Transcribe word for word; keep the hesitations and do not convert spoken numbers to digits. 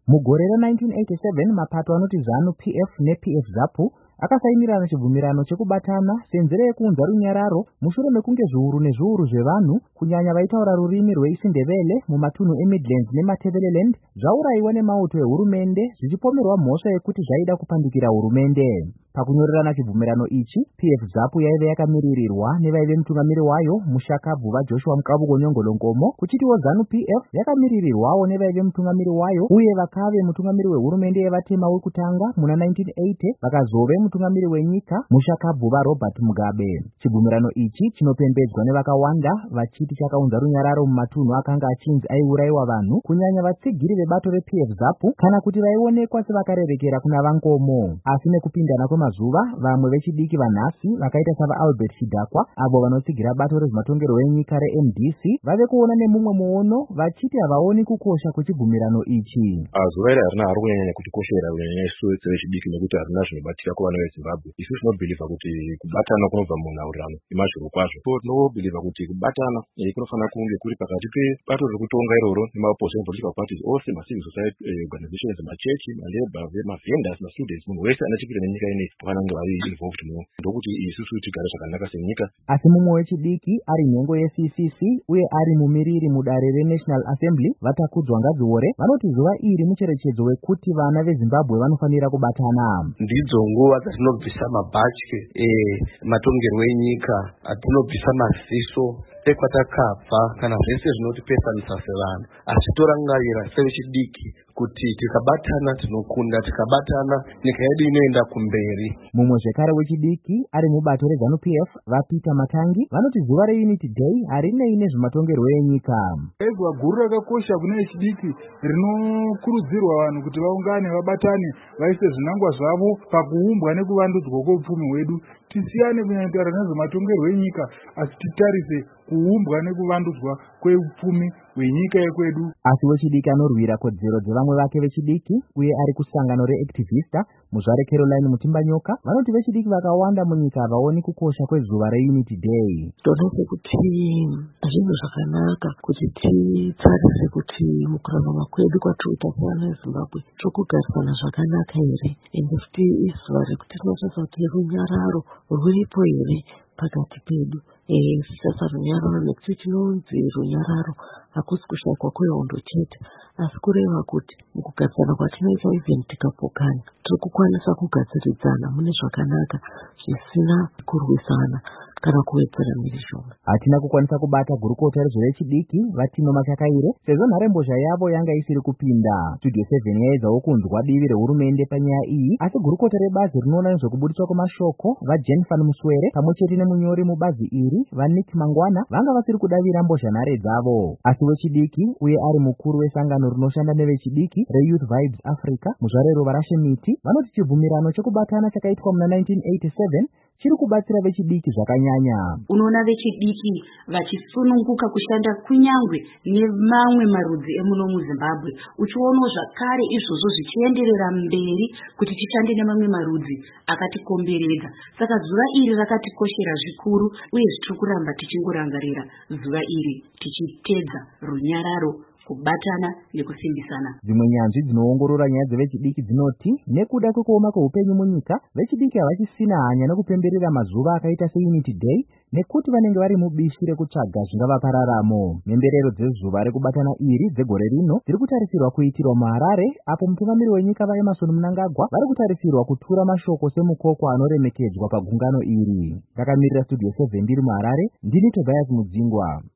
Mugore ra-nineteen eighty-seven mapato anoti ZANU P F neP F ZAPU akasainirana chibvumirano chekubatana senzero yekuunza runyararo mushure mekunge zviuru nezviuru zvevanhu kunyanya vaitaura rurimi rweIsindebele mumatunhu eMidlands neMatabeleland zvaurayiwa nemauto ehurumende zvichipomerwa mhosva yekuti zvaida kupandukira hurumende. Pakunyorerana chibvumirano ichi, P F ZAPU yaive yakamiririrwa nevaive mutungamiri wayo Mushakabvu vaJoshua Mukavuko Nyongolongomo, kuchitiwo ZANU P F yakamirirwawo nevaive mutungamiri wayo uye vakave mutungamiri wehurumende yevatema wekutanga muna nineteen eighty vakazove mutungamiri wenyika Mushakabvu vaRobert Mugabe. Chibvumirano ichi chinopembedzwa nevakawanda vachiti chakaunza runyararo mumatunhu akanga achinzi aiurayiwa vanhu, kunyanya vatsigiri vebato reP F ZAPU kana kuti vaionekwa sevakarerekera kuna Vankomo. Asi nekupindana kwemazuva, vamwe vechidiki vanhasi vakaita sava Albert Chidakwa avo vanotsigira bato rezvematongerwo enyika reM D C vave kuona nemumwe muono vachiti havaoni kukosha kwechibvumirano ichi. Zuva iri harina hari kunyanya kutikoshera kunyanya isu vechidiki nekuti harina zvinobatika kuvana veZimbabwe. Isu tinobhilivha kuti kubatana kunobva munhaurirano yemazviro kwazvo. So tinobhilivha kuti kubatana kunofanira kunge kuri pakati pebato rekutonga iroro nemaopposition political parties ose, macivil society organizations, machechi, malabor, mavendors, mastudents, munhu wese anechekuita nenyika ine pavanenge vari involved mo, ndokuti isusu tigare zvakanaka senyika. Asi mumwe wechidiki ari nhengo yeC C C uye ari mumiriri mudare reNational Assembly Vatakudzwa Ngadziore vanoti zuva iri mucherechedzo wekuti vana veZimbabwe vanofanira kubatana. Ndidzo nguva dzatinobvisa mabhatyi ematongerwo enyika, atinobvisa maziso ekwatakabva kana zvese zvinotipesanisa sevanhu. Asi torangarira sevechidiki kuti tikabatana tinokunda, tikabatana nyika yedu inoenda kumberi. Mumwe zvekare wechidiki ari mubato reZANU P F vaPeter Matangi vanoti zuva reUnity Day harinei nezvematongerwo enyika. Zuva guru rakakosha kuna vechidiki rinokurudzirwa vanhu kuti vaungane vabatane vaise zvinangwa zvavo pakuumbwa nekuvandudzwa kweupfumi hwedu. Tisiyane kunyanya kutaura nezvematongerwo enyika asi titarise kuumbwa nekuvandudzwa kweupfumi hwenyika yekwedu. Asi wechidiki anorwira kodzero dzevamwe vake vechidiki uye ari kusangano reActivista muzvare Caroline Mutimbanyoka vanoti vechidiki vakawanda munyika havaoni kukosha kwezuva reUnity Day. Tonope kuti zvinhu zvakanaka kuti titarise kuti mukurarama kwedu kwatiri kuona veZimbabwe tokugarisana zvakanaka here, ende futi izuva rekuti tinotarisa kuti runyararo rwuripo here pakati pedu. Sasa runyararo nekuti tinonzi runyararo hakusi kushayikwa kwehondo chete, asi kureva kuti mukugarisana kwatinoita even tikapokana tiri kukwanisa kugadziridzana mune zvakanaka zvisina kurwisana kana kuwedzera mhirizhonga. Hatina kukwanisa kubata gurukota rezvevechidiki Vatino Machakaire sezvo nharembozha yavo yanga isiri kupinda. Studio seven yaedzawo kunzwa divi rehurumende panyaya iyi, asi gurukota rebazi rinoona nezvekubudiswa kwemashoko vaJenfan Muswere pamwechete nemunyori mubazi iri vaNick Mangwana vanga vasiri kudavira mbozhanhare dzavo. Asi wechidiki uye ari mukuru wesangano rinoshanda nevechidiki reYouth Vibes Africa muzvare Ruvarashemiti vanoti chibvumirano chekubatana chakaitwa muna nineteen eighty-seven chiri kubatsira vechidiki zvakanyanya. Unoona vechidiki vachisununguka kushanda kunyangwe nemamwe marudzi emuno muZimbabwe, uchiona zvakare izvozvo zvichienderera mberi kuti tishande nemamwe marudzi akatikomberedza. Saka zuva iri rakatikoshera zvikuru uye zvitiri kuramba tichingorangarira zuva iri tichitedza runyararo, kubatana nekusimbisana. Dzimwe nyanzvi dzinoongorora nyaya dzevechidiki dzinoti nekuda kwekuoma kweupenyu munyika, vechidiki havachisina hanya nekupemberera mazuva akaita seUnity Day nekuti vanenge vari mubishi rekutsvaga zvingavapararamo. Mhemberero dzezuva rekubatana iri dzegore rino dziri kutarisirwa kuitirwa muHarare, apo mutungamiri wenyika vaEmmerson Mnangagwa vari kutarisirwa kutura mashoko semukoko anoremekedzwa pagungano iri. Ndakamirira Studio seven ndiri muHarare, ndini Tobias Mudzingwa.